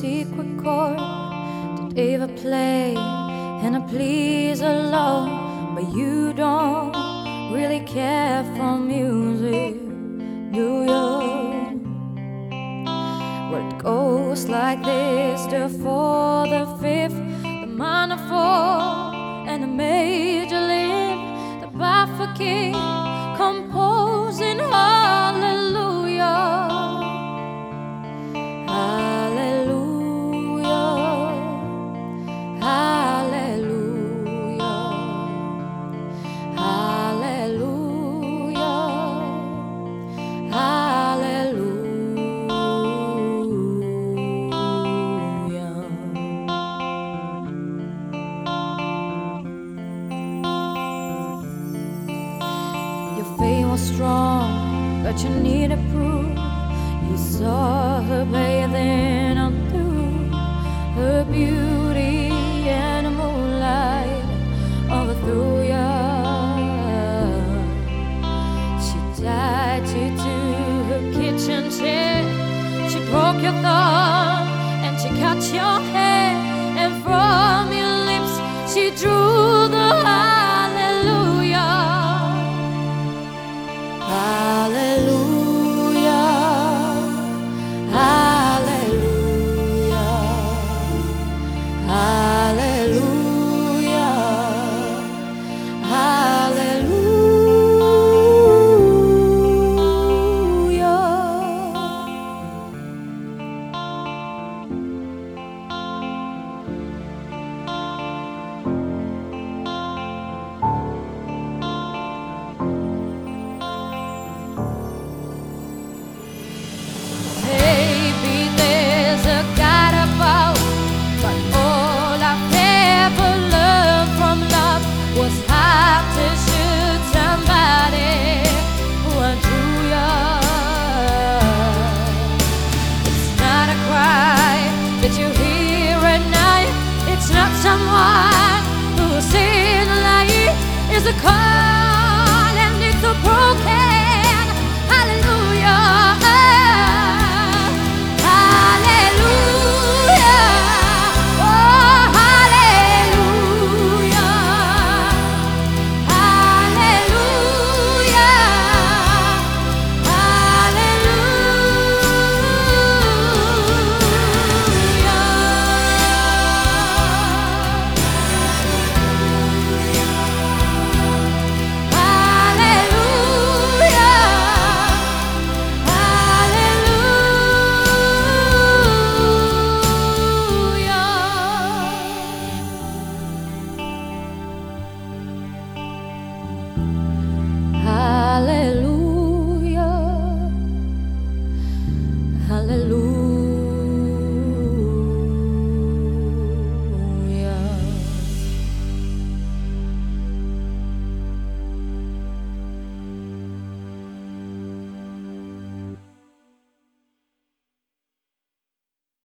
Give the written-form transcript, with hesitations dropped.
secret chord that Eva play, and I please alone. But you don't really care for music, do you? Well, it goes like this: the fourth, the fifth, the minor four, and the major lift, the baffled king composing hallelujah. Your faith was strong, but you needed proof. You saw her bathing under her beauty, and the moonlight overthrew ya. She tied you to her kitchen chair. She broke your thumb and she cut your hair, and from your lips she drew the hallelujah. Hallelujah, hallelujah, hallelujah, hallelujah. Maybe there's a God above, but all I've ever learned from love was how to shoot somebody who undrew you. It's not a cry that you hear at night. It's not someone who's in light. It's a call